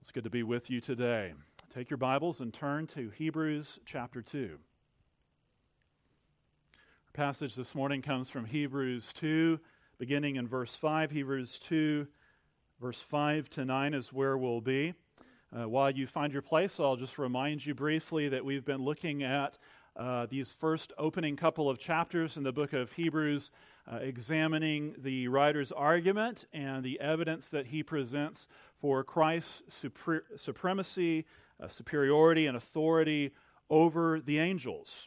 It's good to be with you today. Take your Bibles and turn to Hebrews chapter 2. Our passage this morning comes from Hebrews 2, beginning in verse 5. Hebrews 2, verse 5 to 9 is where we'll be. While you find your place, I'll just remind you briefly that we've been looking at these first opening couple of chapters in the book of Hebrews, examining the writer's argument and the evidence that he presents for Christ's supremacy, superiority, and authority over the angels.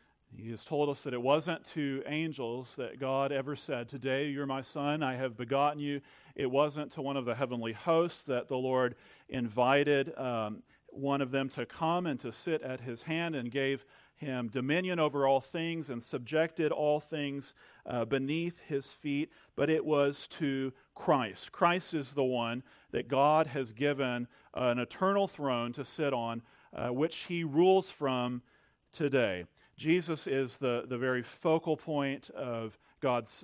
He has told us that it wasn't to angels that God ever said, "Today you're my son, I have begotten you." It wasn't to one of the heavenly hosts that the Lord invited one of them to come and to sit at his hand and gave him dominion over all things and subjected all things beneath his feet, but it was to Christ. Christ is the one that God has given an eternal throne to sit on, which he rules from today. Jesus is the very focal point of God's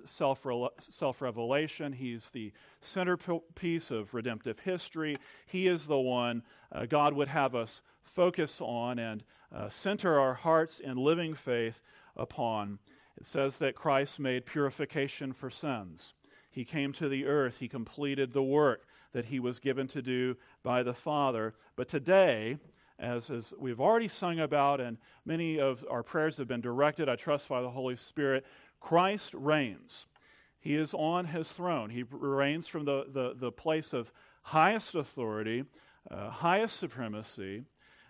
self-revelation. He's the centerpiece of redemptive history. He is the one God would have us focus on and center our hearts in living faith upon. It says that Christ made purification for sins. He came to the earth. He completed the work that he was given to do by the Father. But today, as we've already sung about, and many of our prayers have been directed, I trust, by the Holy Spirit, Christ reigns. He is on his throne. He reigns from the place of highest authority, highest supremacy,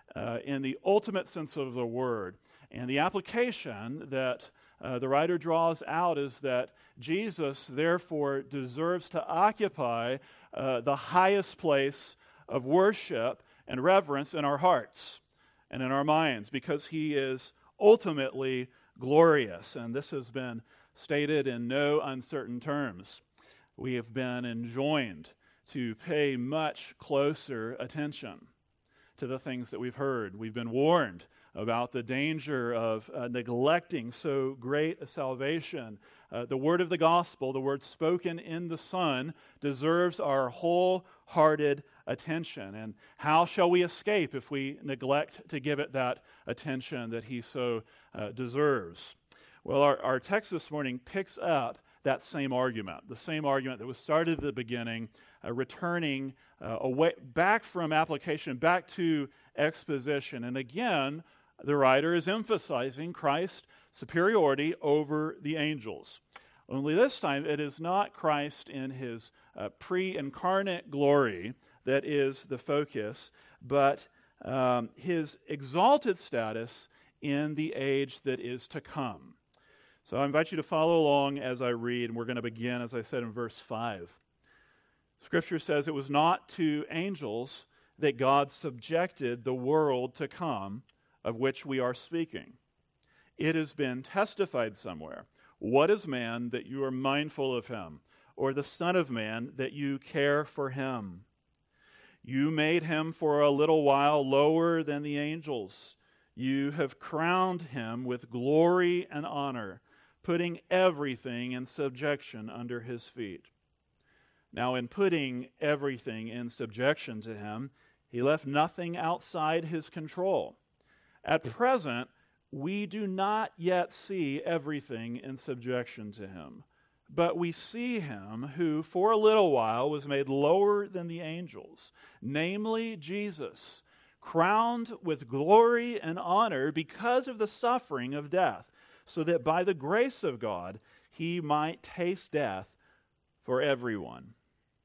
in the ultimate sense of the word. And the application that the writer draws out is that Jesus, therefore, deserves to occupy the highest place of worship and reverence in our hearts and in our minds, because he is ultimately glorious. And this has been stated in no uncertain terms. We have been enjoined to pay much closer attention to the things that we've heard. We've been warned about the danger of neglecting so great a salvation. The word of the gospel, the word spoken in the Son, deserves our wholehearted attention. And how shall we escape if we neglect to give it that attention that he so deserves? Well, our text this morning picks up that same argument, the same argument that was started at the beginning, returning away, back from application, back to exposition. And again, the writer is emphasizing Christ's superiority over the angels. Only this time, it is not Christ in his pre-incarnate glory that is the focus, but his exalted status in the age that is to come. So I invite you to follow along as I read, and we're going to begin, as I said, in verse 5. Scripture says, "It was not to angels that God subjected the world to come, of which we are speaking. It has been testified somewhere. What is man that you are mindful of him, or the Son of Man that you care for him? You made him for a little while lower than the angels. You have crowned him with glory and honor, putting everything in subjection under his feet. Now, in putting everything in subjection to him, he left nothing outside his control. At present, we do not yet see everything in subjection to him, but we see him who for a little while was made lower than the angels, namely Jesus, crowned with glory and honor because of the suffering of death, so that by the grace of God he might taste death for everyone.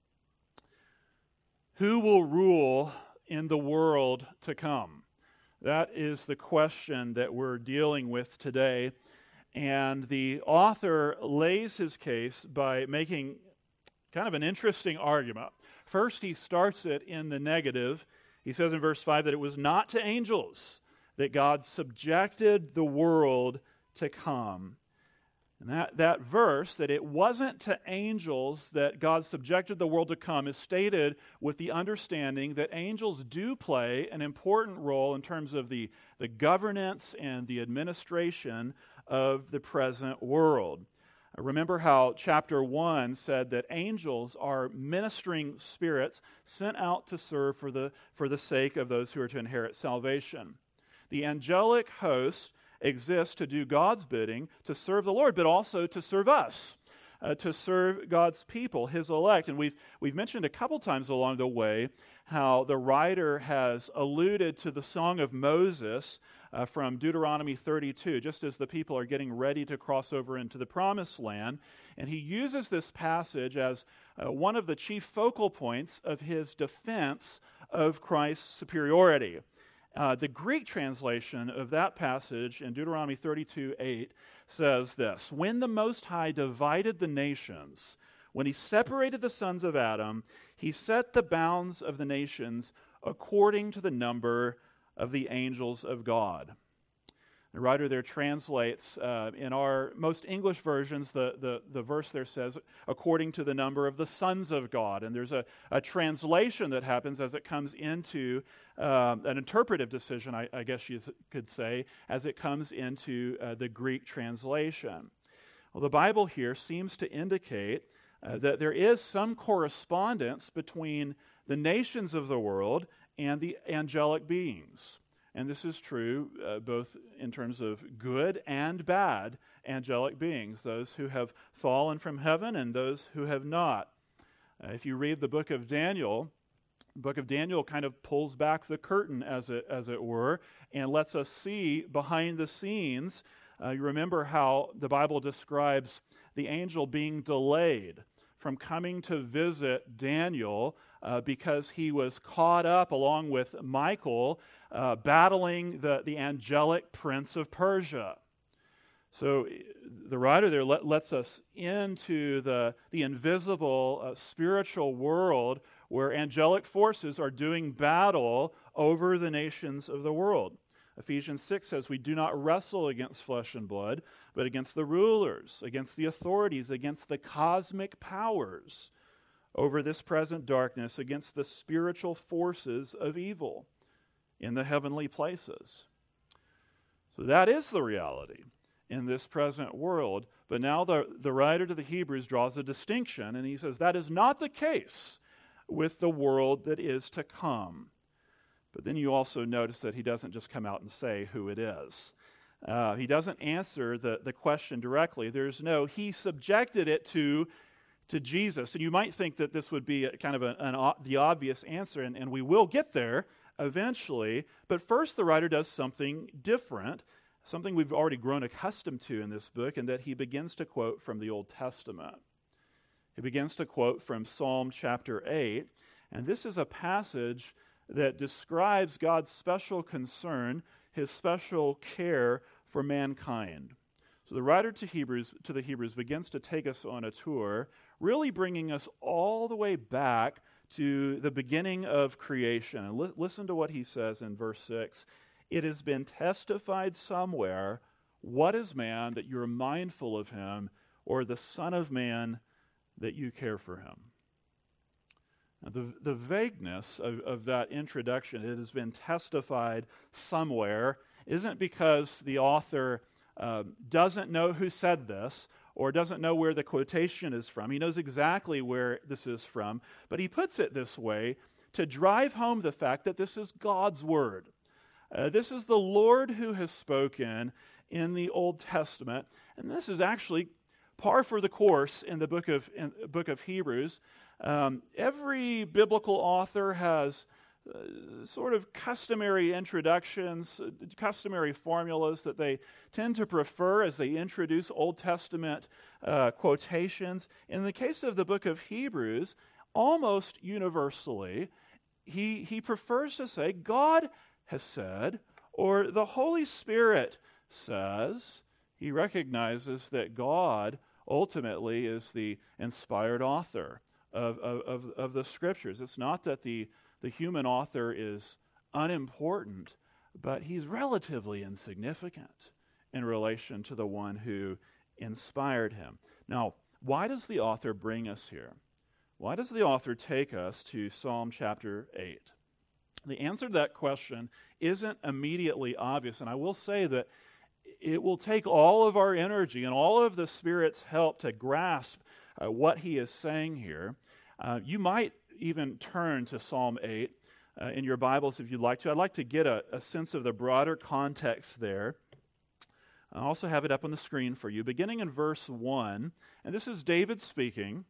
Who will rule in the world to come? That is the question that we're dealing with today. And the author lays his case by making kind of an interesting argument. First, he starts it in the negative. He says in verse 5 that it was not to angels that God subjected the world to come. And that verse, that it wasn't to angels that God subjected the world to come, is stated with the understanding that angels do play an important role in terms of the governance and the administration of the present world. Remember how chapter 1 said that angels are ministering spirits sent out to serve for the sake of those who are to inherit salvation. The angelic host exists to do God's bidding, to serve the Lord, but also to serve us, to serve God's people, His elect. And we've mentioned a couple times along the way how the writer has alluded to the Song of Moses from Deuteronomy 32, just as the people are getting ready to cross over into the Promised Land. And he uses this passage as one of the chief focal points of his defense of Christ's superiority. The Greek translation of that passage in Deuteronomy 32:8 says this: "When the Most High divided the nations, when he separated the sons of Adam, he set the bounds of the nations according to the number of the angels of God." The writer there translates, in our most English versions, the verse there says, according to the number of the sons of God. And there's a translation that happens as it comes into an interpretive decision, I guess you could say, as it comes into the Greek translation. Well, the Bible here seems to indicate that there is some correspondence between the nations of the world and the angelic beings. And this is true both in terms of good and bad angelic beings, those who have fallen from heaven and those who have not. If you read the book of Daniel kind of pulls back the curtain, as it were, and lets us see behind the scenes. You remember how the Bible describes the angel being delayed from coming to visit Daniel because he was caught up along with Michael battling the angelic prince of Persia. So the writer there lets us into the invisible spiritual world where angelic forces are doing battle over the nations of the world. Ephesians 6 says, "We do not wrestle against flesh and blood, but against the rulers, against the authorities, against the cosmic powers over this present darkness, against the spiritual forces of evil in the heavenly places." So that is the reality in this present world. But now the writer to the Hebrews draws a distinction, and he says that is not the case with the world that is to come. But then you also notice that he doesn't just come out and say who it is. He doesn't answer the question directly. There's no, he subjected it to Jesus. And you might think that this would be kind of the obvious answer, and we will get there eventually. But first the writer does something different, something we've already grown accustomed to in this book, and that he begins to quote from the Old Testament. He begins to quote from Psalm chapter 8, and this is a passage that describes God's special concern, His special care for mankind. So the writer to the Hebrews begins to take us on a tour, really bringing us all the way back to the beginning of creation. And listen to what he says in verse 6. "It has been testified somewhere, what is man that you're mindful of him, or the Son of Man that you care for him?" Now, the vagueness of that introduction, "it has been testified somewhere," isn't because the author doesn't know who said this or doesn't know where the quotation is from. He knows exactly where this is from, but he puts it this way to drive home the fact that this is God's word. This is the Lord who has spoken in the Old Testament, and this is actually par for the course in the book of Hebrews. Every biblical author has sort of customary introductions, customary formulas that they tend to prefer as they introduce Old Testament quotations. In the case of the book of Hebrews, almost universally, he prefers to say, "God has said," or "the Holy Spirit says." He recognizes that God ultimately is the inspired author of the Scriptures. It's not that the human author is unimportant, but he's relatively insignificant in relation to the one who inspired him. Now, why does the author bring us here? Why does the author take us to Psalm chapter 8? The answer to that question isn't immediately obvious, and I will say that it will take all of our energy and all of the Spirit's help to grasp what he is saying here. You might even turn to Psalm 8 in your Bibles if you'd like to. I'd like to get a sense of the broader context there. I also have it up on the screen for you, beginning in verse 1. And this is David speaking.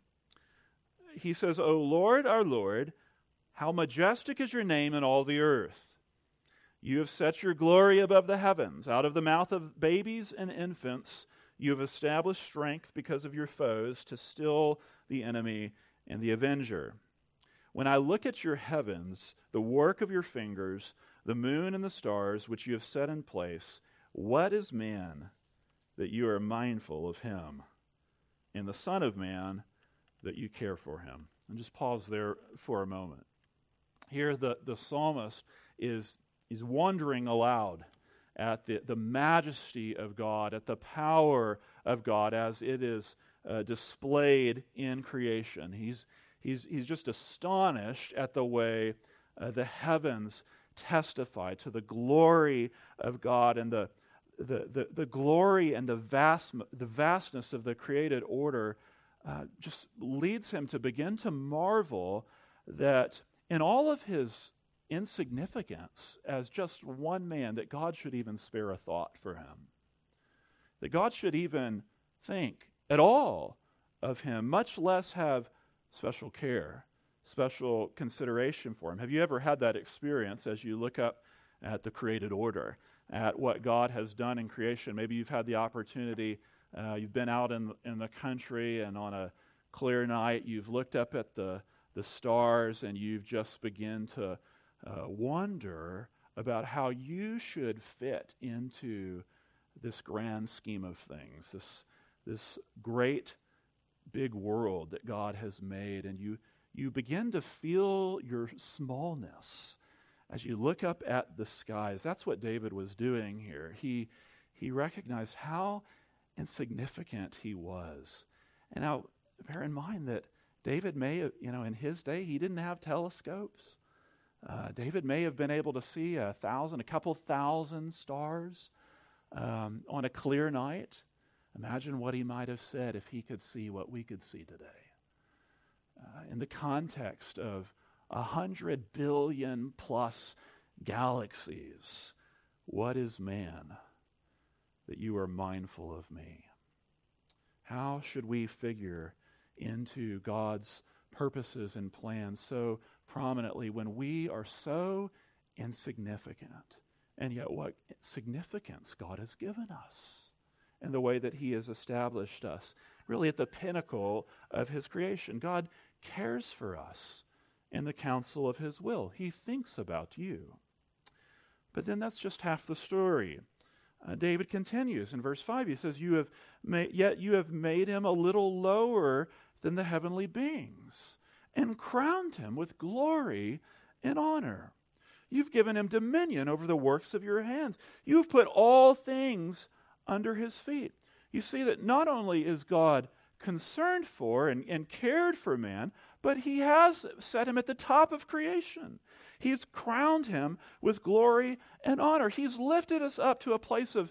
He says, O Lord, our Lord, how majestic is your name in all the earth. You have set your glory above the heavens. Out of the mouth of babies and infants, you have established strength because of your foes to still the enemy and the avenger. When I look at your heavens, the work of your fingers, the moon and the stars which you have set in place, what is man that you are mindful of him, and the Son of Man that you care for him? And just pause there for a moment. Here the psalmist is wondering aloud at the majesty of God, at the power of God as it is displayed in creation. He's just astonished at the way the heavens testify to the glory of God, and the glory and the vastness of the created order just leads him to begin to marvel that in all of his insignificance as just one man, that God should even spare a thought for him, that God should even think at all of him, much less have special care, special consideration for him. Have you ever had that experience as you look up at the created order, at what God has done in creation? Maybe you've had the opportunity, you've been out in the country, and on a clear night you've looked up at the stars, and you've just begun to wonder about how you should fit into this grand scheme of things, this great big world that God has made. And you begin to feel your smallness as you look up at the skies. That's what David was doing here. He recognized how insignificant he was. And now bear in mind that David may have, in his day, he didn't have telescopes. David may have been able to see a couple thousand stars on a clear night. Imagine what he might have said if he could see what we could see today. In the context of 100 billion plus galaxies, what is man that you are mindful of me? How should we figure into God's purposes and plans so prominently when we are so insignificant, and yet what significance God has given us and the way that he has established us really at the pinnacle of his creation? God cares for us in the counsel of his will. He thinks about you. But then that's just half the story. David continues in verse 5. He says, yet you have made him a little lower than the heavenly beings, and crowned him with glory and honor. You've given him dominion over the works of your hands. You've put all things under his feet. You see that not only is God concerned for and cared for man, but he has set him at the top of creation. He's crowned him with glory and honor. He's lifted us up to a place of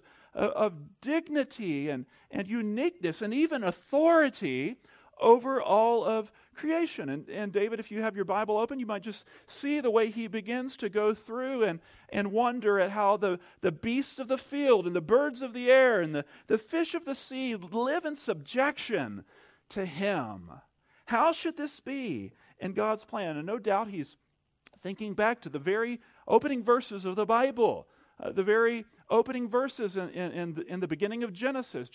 dignity and uniqueness and even authority over all of creation. And David, if you have your Bible open, you might just see the way he begins to go through and wonder at how the beasts of the field and the birds of the air and the fish of the sea live in subjection to him. How should this be in God's plan? And no doubt he's thinking back to the very opening verses of the Bible, the very opening verses in the beginning of Genesis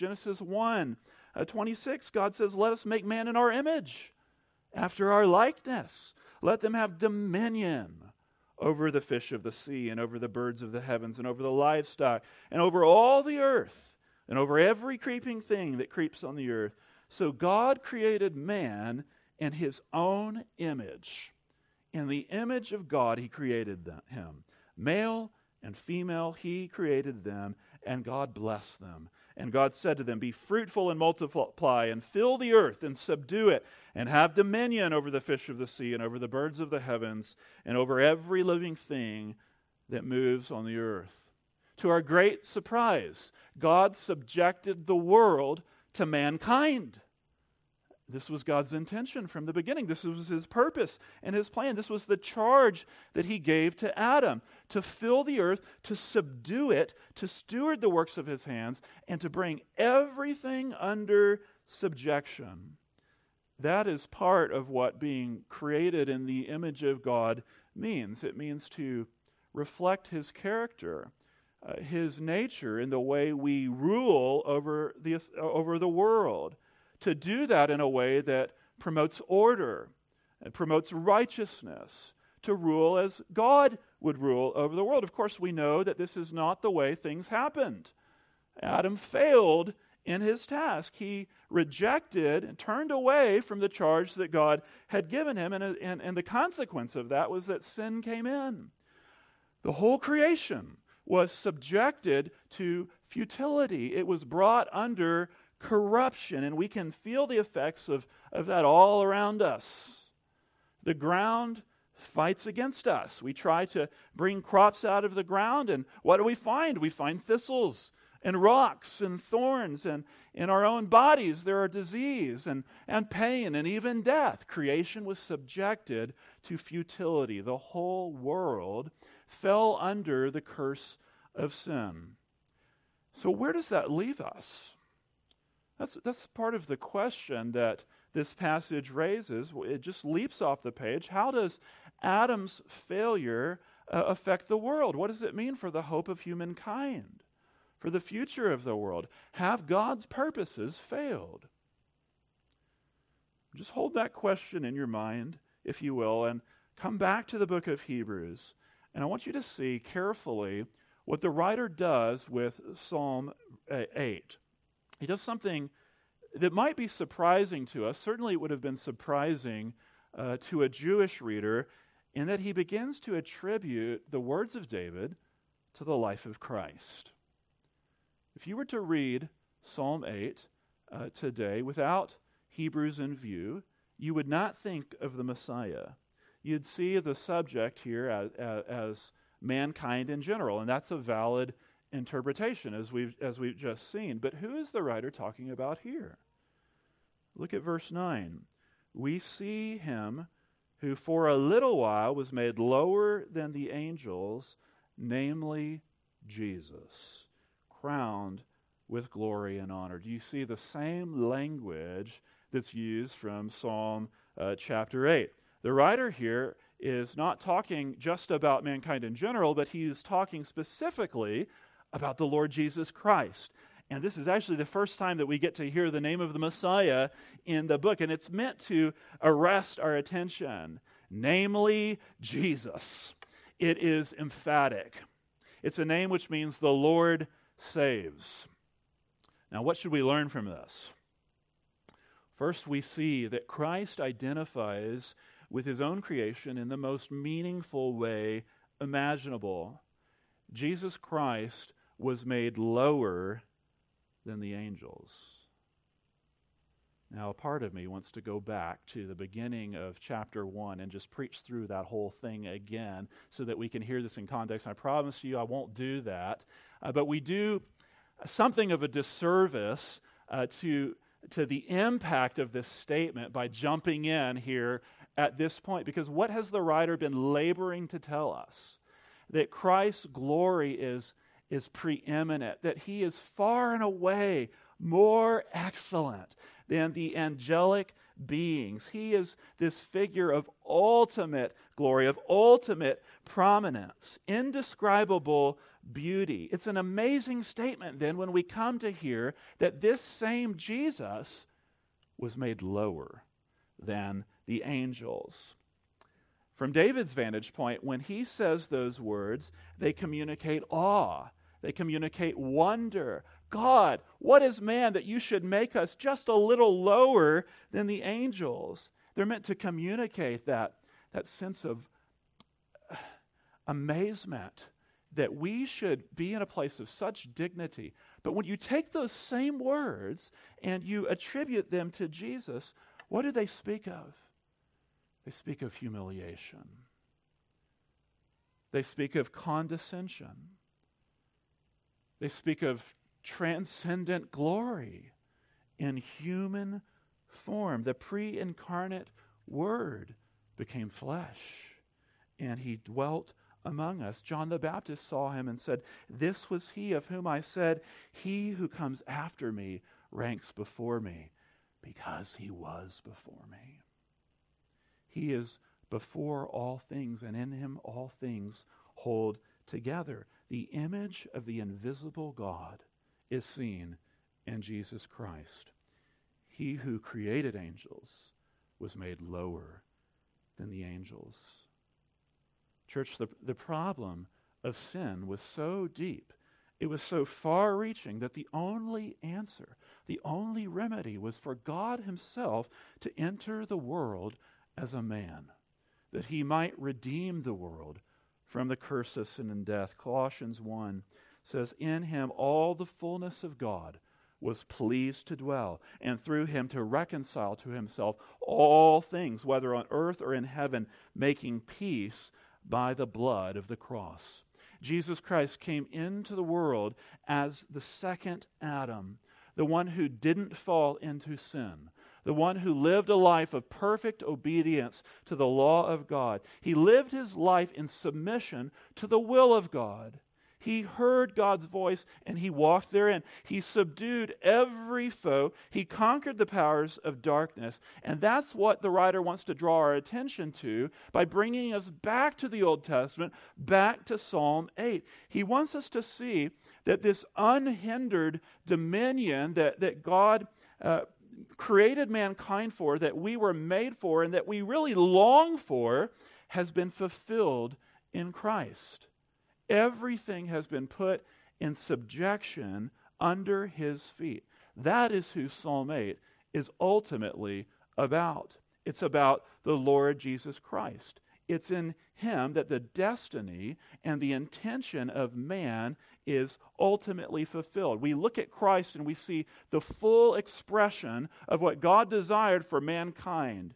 1:26. God says, let us make man in our image, after our likeness. Let them have dominion over the fish of the sea and over the birds of the heavens and over the livestock and over all the earth and over every creeping thing that creeps on the earth. So God created man in his own image. In the image of God he created him. Male and female he created them, and God blessed them. And God said to them, be fruitful and multiply and fill the earth and subdue it and have dominion over the fish of the sea and over the birds of the heavens and over every living thing that moves on the earth. to our great surprise, God subjected the world to mankind. This was God's intention from the beginning. This was his purpose and his plan. This was the charge that he gave to Adam, to fill the earth, to subdue it, to steward the works of his hands, and to bring everything under subjection. That is part of what being created in the image of God means. It means to reflect his character, his nature in the way we rule over the world. To do that in a way that promotes order and promotes righteousness, to rule as God would rule over the world. Of course, we know that this is not the way things happened. Adam failed in his task. He rejected and turned away from the charge that God had given him, and the consequence of that was that sin came in. The whole creation was subjected to futility. It was brought under corruption, and we can feel the effects of that all around us. The ground fights against us. We try to bring crops out of the ground, and what do we find? We find thistles and rocks and thorns, and in our own bodies there are disease and pain and even death. Creation was subjected to futility. The whole world fell under the curse of sin. So where does that leave us? That's part of the question that this passage raises. It just leaps off the page. How does Adam's failure affect the world? What does it mean for the hope of humankind, for the future of the world? Have God's purposes failed? Just hold that question in your mind, if you will, and come back to the book of Hebrews. And I want you to see carefully what the writer does with Psalm 8. He does something that might be surprising to us. Certainly it would have been surprising to a Jewish reader, in that he begins to attribute the words of David to the life of Christ. If you were to read Psalm 8 today without Hebrews in view, you would not think of the Messiah. You'd see the subject here as mankind in general, and that's a valid interpretation, as we've just seen. But who is the writer talking about here? Look at verse 9. We see him who for a little while was made lower than the angels, namely Jesus, crowned with glory and honor. Do you see the same language that's used from Psalm chapter 8? The writer here is not talking just about mankind in general, but he's talking specifically about the Lord Jesus Christ. And this is actually the first time that we get to hear the name of the Messiah in the book, and it's meant to arrest our attention, namely Jesus. It is emphatic. It's a name which means the Lord saves. Now, what should we learn from this? First, we see that Christ identifies with his own creation in the most meaningful way imaginable. Jesus Christ was made lower than the angels. Now, a part of me wants to go back to the beginning of chapter 1 and just preach through that whole thing again so that we can hear this in context. I promise you I won't do that. But we do something of a disservice to the impact of this statement by jumping in here at this point. Because what has the writer been laboring to tell us? That Christ's glory is preeminent, that he is far and away more excellent than the angelic beings. He is this figure of ultimate glory, of ultimate prominence, indescribable beauty. It's an amazing statement then when we come to hear that this same Jesus was made lower than the angels. From David's vantage point, when he says those words, they communicate awe. They communicate wonder. God, what is man that you should make us just a little lower than the angels? They're meant to communicate that sense of amazement that we should be in a place of such dignity. But when you take those same words and you attribute them to Jesus, what do they speak of? They speak of humiliation. They speak of condescension. They speak of transcendent glory in human form. The pre-incarnate Word became flesh, and he dwelt among us. John the Baptist saw him and said, "This was he of whom I said, 'He who comes after me ranks before me,' because he was before me." He is before all things, and in him all things hold together. The image of the invisible God is seen in Jesus Christ. He who created angels was made lower than the angels. Church, the problem of sin was so deep, it was so far-reaching that the only answer, the only remedy was for God himself to enter the world as a man, that he might redeem the world from the curse of sin and death. Colossians 1 says, "In him all the fullness of God was pleased to dwell, and through him to reconcile to himself all things, whether on earth or in heaven, making peace by the blood of the cross." Jesus Christ came into the world as the second Adam, the one who didn't fall into sin, the one who lived a life of perfect obedience to the law of God. He lived his life in submission to the will of God. He heard God's voice and he walked therein. He subdued every foe. He conquered the powers of darkness. And that's what the writer wants to draw our attention to by bringing us back to the Old Testament, back to Psalm 8. He wants us to see that this unhindered dominion that God created mankind for, that we were made for, and that we really long for, has been fulfilled in Christ. Everything has been put in subjection under his feet. That is who Psalm 8 is ultimately about. It's about the Lord Jesus Christ. It's in him that the destiny and the intention of man is ultimately fulfilled. We look at Christ and we see the full expression of what God desired for mankind.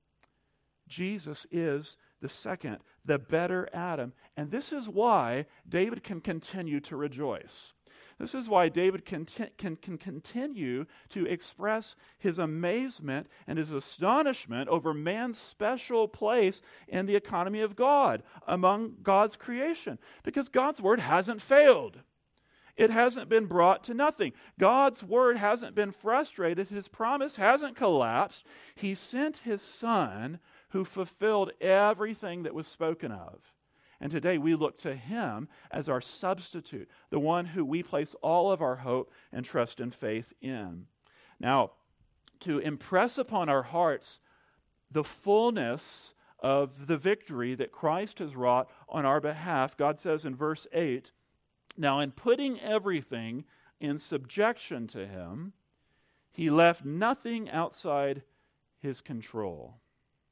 Jesus is the second, the better Adam. And this is why David can continue to rejoice. This is why David can continue to express his amazement and his astonishment over man's special place in the economy of God, among God's creation. Because God's word hasn't failed. It hasn't been brought to nothing. God's word hasn't been frustrated. His promise hasn't collapsed. He sent his Son who fulfilled everything that was spoken of. And today we look to him as our substitute, the one who we place all of our hope and trust and faith in. Now, to impress upon our hearts the fullness of the victory that Christ has wrought on our behalf, God says in verse 8, "Now in putting everything in subjection to him, he left nothing outside his control."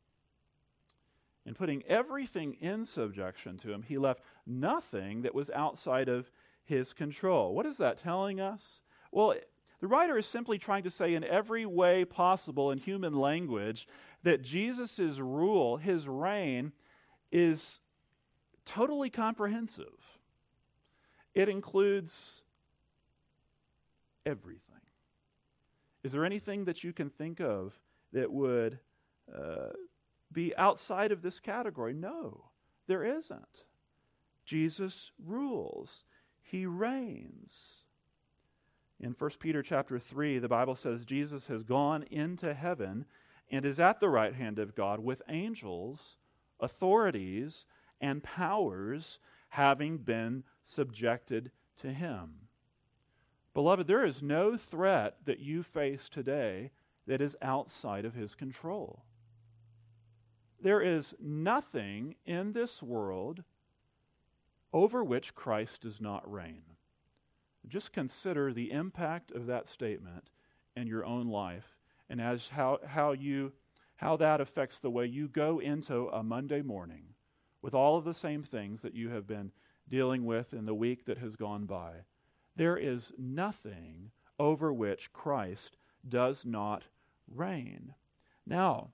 In putting everything in subjection to him, he left nothing that was outside of his control. What is that telling us? Well, the writer is simply trying to say in every way possible in human language that Jesus' rule, his reign, is totally comprehensive. It includes everything. Is there anything that you can think of that would be outside of this category? No, there isn't. Jesus rules. He reigns. In 1 Peter chapter 3, the Bible says Jesus has gone into heaven and is at the right hand of God with angels, authorities, and powers having been subjected to him. Beloved, there is no threat that you face today that is outside of his control. There is nothing in this world over which Christ does not reign. Just consider the impact of that statement in your own life, and as how that affects the way you go into a Monday morning with all of the same things that you have been dealing with in the week that has gone by. There is nothing over which Christ does not reign. Now,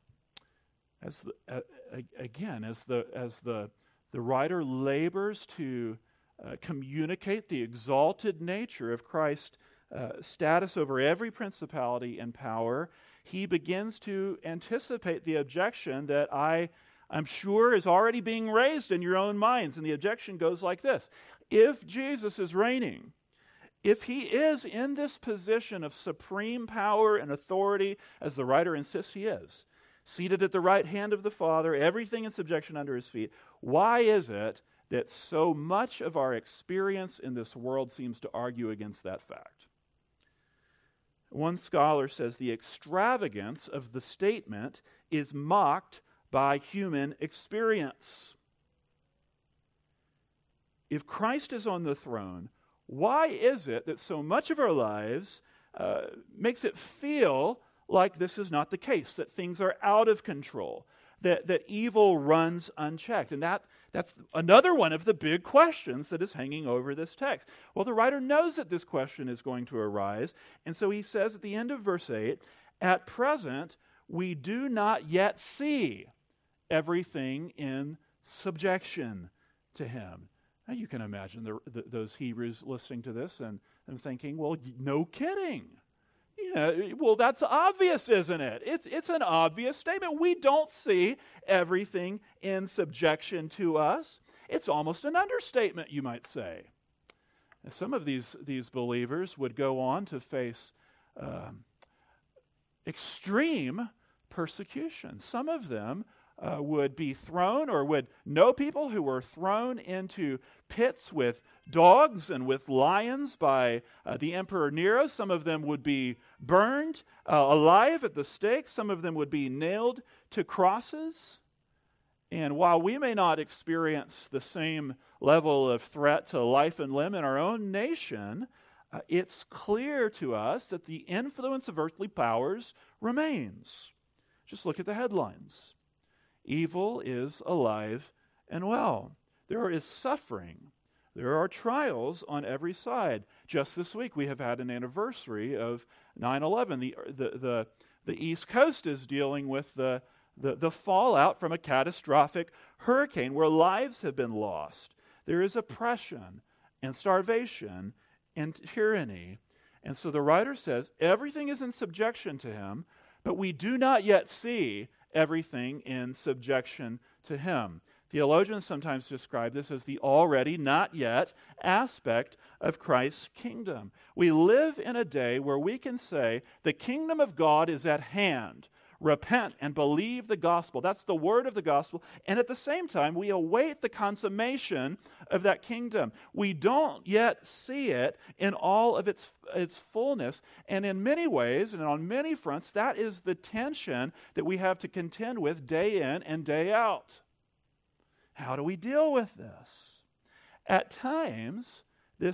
as the writer labors to communicate the exalted nature of Christ's status over every principality and power, he begins to anticipate the objection that I'm sure is already being raised in your own minds. And the objection goes like this: if Jesus is reigning, if he is in this position of supreme power and authority, as the writer insists he is, seated at the right hand of the Father, everything in subjection under his feet, why is it that so much of our experience in this world seems to argue against that fact? One scholar says the extravagance of the statement is mocked by human experience. If Christ is on the throne, why is it that so much of our lives makes it feel like this is not the case, that things are out of control, that evil runs unchecked? And that's another one of the big questions that is hanging over this text. Well, the writer knows that this question is going to arise, and so he says at the end of verse 8, "At present, we do not yet see everything in subjection to him." Now you can imagine those Hebrews listening to this and thinking, well, no kidding. Well, that's obvious, isn't it? It's an obvious statement. We don't see everything in subjection to us. It's almost an understatement, you might say. Some of these believers would go on to face extreme persecution. Some of them would be thrown, or would know people who were thrown into pits with dogs and with lions by the Emperor Nero. Some of them would be burned alive at the stake. Some of them would be nailed to crosses. And while we may not experience the same level of threat to life and limb in our own nation, it's clear to us that the influence of earthly powers remains. Just look at the headlines. Evil is alive and well. There is suffering. There are trials on every side. Just this week we have had an anniversary of 9/11. The East Coast is dealing with the fallout from a catastrophic hurricane where lives have been lost. There is oppression and starvation and tyranny. And so the writer says everything is in subjection to him, but we do not yet see everything in subjection to him. Theologians sometimes describe this as the already not yet aspect of Christ's kingdom. We live in a day where we can say the kingdom of God is at hand. Repent and believe the gospel. That's the word of the gospel. And at the same time, we await the consummation of that kingdom. We don't yet see it in all of its fullness. And in many ways, and on many fronts, that is the tension that we have to contend with day in and day out. How do we deal with this? At times,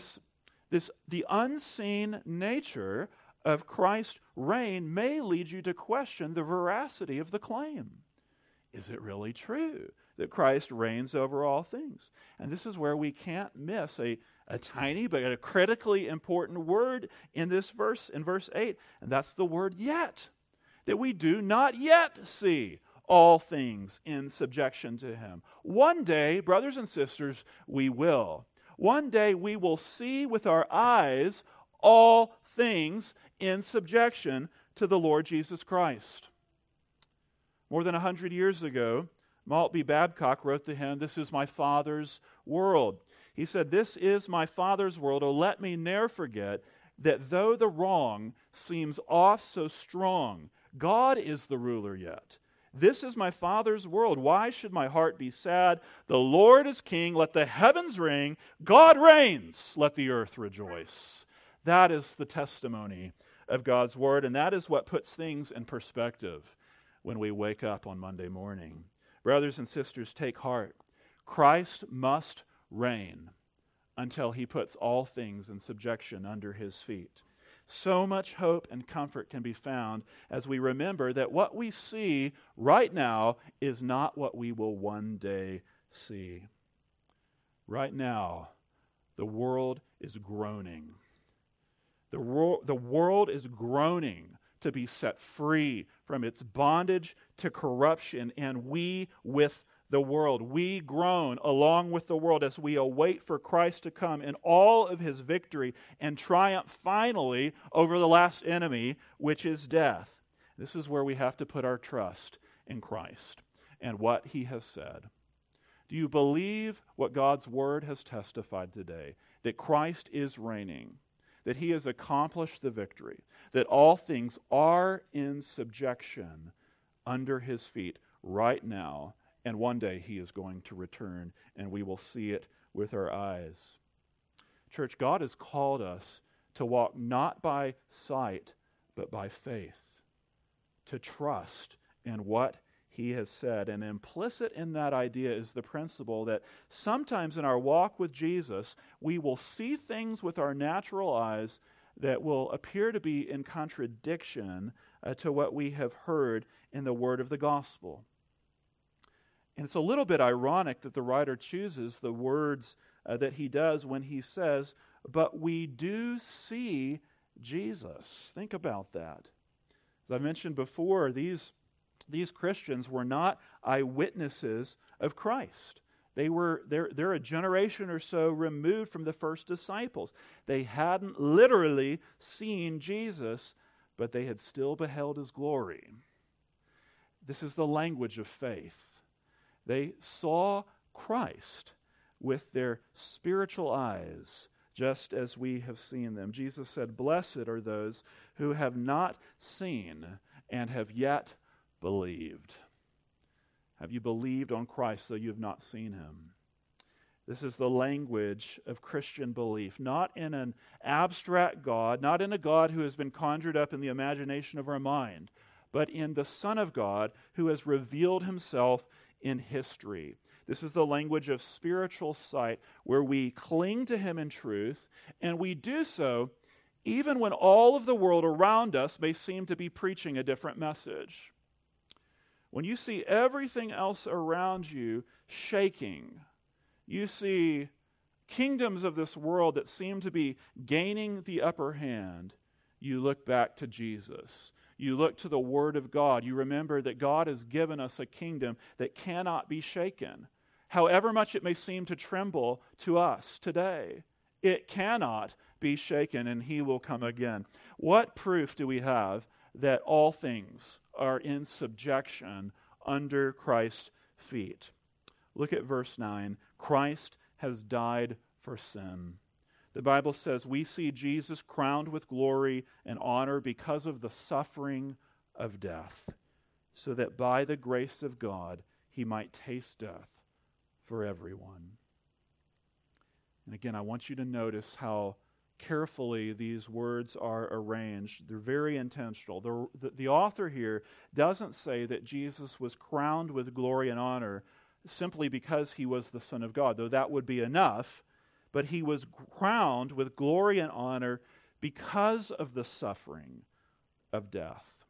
the unseen nature of Christ's reign may lead you to question the veracity of the claim. Is it really true that Christ reigns over all things? And this is where we can't miss a tiny but a critically important word in this verse, in verse 8, and that's the word yet. That we do not yet see all things in subjection to him. One day, brothers and sisters, we will. One day we will see with our eyes all things in subjection to the Lord Jesus Christ. More than 100 years ago, Maltby Babcock wrote the hymn, "This is my Father's world." He said, "This is my Father's world, oh let me ne'er forget, that though the wrong seems oft so strong, God is the ruler yet. This is my Father's world, why should my heart be sad? The Lord is King, let the heavens ring, God reigns, let the earth rejoice." That is the testimony of God's word, and that is what puts things in perspective when we wake up on Monday morning. Brothers and sisters, take heart. Christ must reign until he puts all things in subjection under his feet. So much hope and comfort can be found as we remember that what we see right now is not what we will one day see. Right now, the world is groaning. The world is groaning to be set free from its bondage to corruption, and we with the world. We groan along with the world as we await for Christ to come in all of his victory and triumph finally over the last enemy, which is death. This is where we have to put our trust in Christ and what he has said. Do you believe what God's word has testified today? That Christ is reigning, that he has accomplished the victory, that all things are in subjection under his feet right now, and one day he is going to return, and we will see it with our eyes. Church, God has called us to walk not by sight, but by faith, to trust in what he has said. And implicit in that idea is the principle that sometimes in our walk with Jesus, we will see things with our natural eyes that will appear to be in contradiction to what we have heard in the word of the gospel. And it's a little bit ironic that the writer chooses the words that he does when he says, "But we do see Jesus." Think about that. As I mentioned before, these Christians were not eyewitnesses of Christ. They're a generation or so removed from the first disciples. They hadn't literally seen Jesus, but they had still beheld his glory. This is the language of faith. They saw Christ with their spiritual eyes, just as we have seen them. Jesus said, "Blessed are those who have not seen and have yet believed." Have you believed on Christ though you have not seen him? This is the language of Christian belief, not in an abstract God, not in a God who has been conjured up in the imagination of our mind, but in the Son of God who has revealed himself in history. This is the language of spiritual sight, where we cling to him in truth, and we do so even when all of the world around us may seem to be preaching a different message. When you see everything else around you shaking, you see kingdoms of this world that seem to be gaining the upper hand, you look back to Jesus. You look to the Word of God. You remember that God has given us a kingdom that cannot be shaken. However much it may seem to tremble to us today, it cannot be shaken, and he will come again. What proof do we have that all things are in subjection under Christ's feet? Look at verse 9. Christ has died for sin. The Bible says we see Jesus crowned with glory and honor because of the suffering of death, so that by the grace of God he might taste death for everyone. And again, I want you to notice how carefully these words are arranged. They're very intentional. The author here doesn't say that Jesus was crowned with glory and honor simply because he was the Son of God, though that would be enough. But he was crowned with glory and honor because of the suffering of death.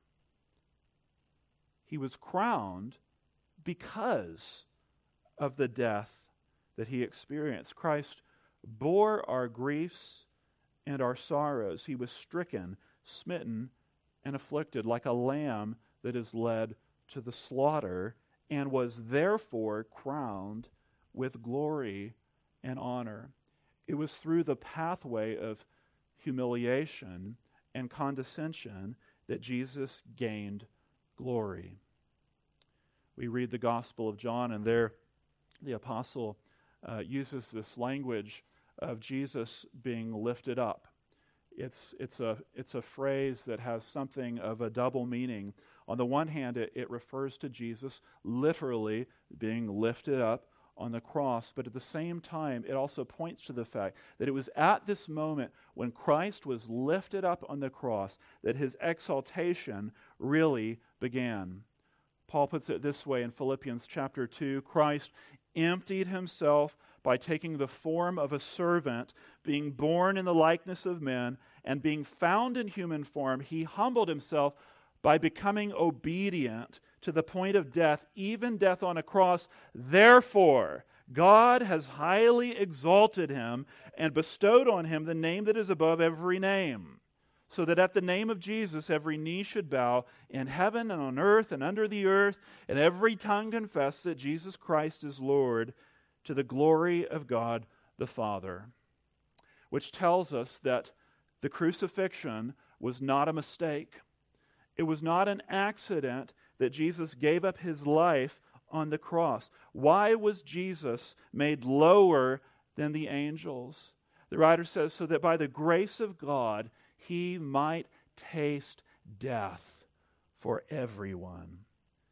He was crowned because of the death that he experienced. Christ bore our griefs and our sorrows. He was stricken, smitten, and afflicted like a lamb that is led to the slaughter, and was therefore crowned with glory and honor. It was through the pathway of humiliation and condescension that Jesus gained glory. We read the Gospel of John, and there the apostle uses this language of Jesus being lifted up. It's a phrase that has something of a double meaning. On the one hand, it refers to Jesus literally being lifted up on the cross, but at the same time, it also points to the fact that it was at this moment when Christ was lifted up on the cross that his exaltation really began. Paul puts it this way in Philippians chapter 2, Christ emptied himself by taking the form of a servant, being born in the likeness of men, and being found in human form, he humbled himself by becoming obedient to the point of death, even death on a cross. Therefore, God has highly exalted him and bestowed on him the name that is above every name, so that at the name of Jesus every knee should bow in heaven and on earth and under the earth, and every tongue confess that Jesus Christ is Lord, to the glory of God the Father. Which tells us that the crucifixion was not a mistake. It was not an accident that Jesus gave up his life on the cross. Why was Jesus made lower than the angels? The writer says, so that by the grace of God, he might taste death for everyone.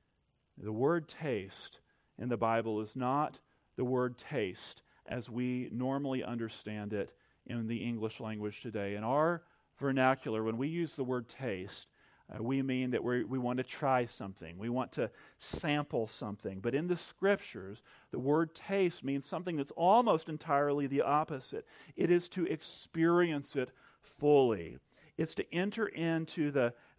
The word taste in the Bible is not the word taste as we normally understand it in the English language today. In our vernacular, when we use the word taste, we mean that we want to try something. We want to sample something. But in the Scriptures, the word taste means something that's almost entirely the opposite. It is to experience it fully. It's to enter into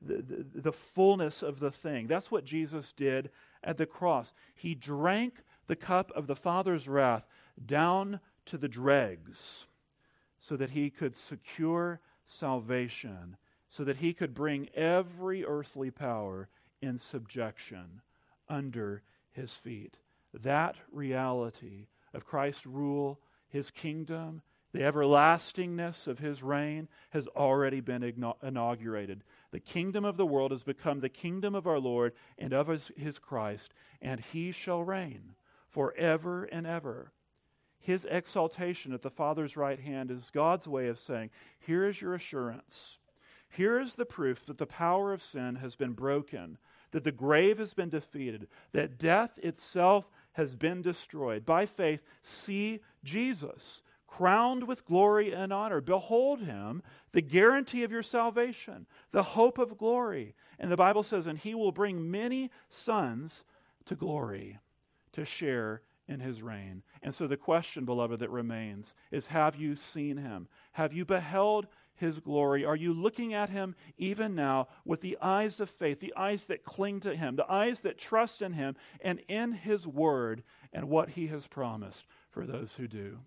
the fullness of the thing. That's what Jesus did at the cross. He drank the cup of the Father's wrath down to the dregs so that he could secure salvation, so that he could bring every earthly power in subjection under his feet. That reality of Christ's rule, his kingdom, the everlastingness of his reign has already been inaugurated. The kingdom of the world has become the kingdom of our Lord and of his Christ, and he shall reign forever and ever. His exaltation at the Father's right hand is God's way of saying, here is your assurance. Here is the proof that the power of sin has been broken, that the grave has been defeated, that death itself has been destroyed. By faith, see Jesus, crowned with glory and honor. Behold him, the guarantee of your salvation, the hope of glory. And the Bible says, and he will bring many sons to glory, to share in his reign. And so the question, beloved, that remains is, have you seen him? Have you beheld his glory? Are you looking at him even now with the eyes of faith, the eyes that cling to him, the eyes that trust in him and in his word and what he has promised for those who do?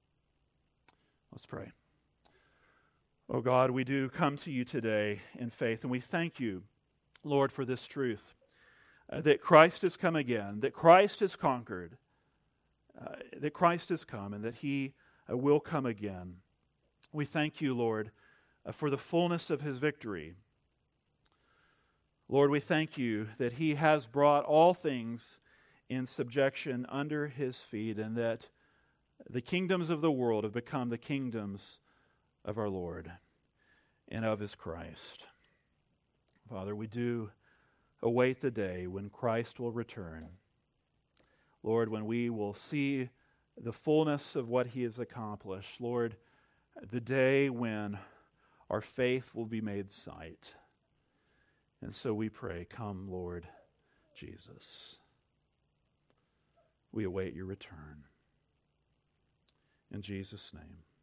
Let's pray. Oh God, we do come to you today in faith, and we thank you, Lord, for this truth, that Christ has come again, that Christ has conquered, that Christ has come, and that he will come again. We thank you, Lord, for the fullness of his victory. Lord, we thank you that he has brought all things in subjection under his feet, and that the kingdoms of the world have become the kingdoms of our Lord and of his Christ. Father, we do await the day when Christ will return. Lord, when we will see the fullness of what he has accomplished. Lord, the day when our faith will be made sight. And so we pray, come, Lord Jesus. We await your return. In Jesus' name.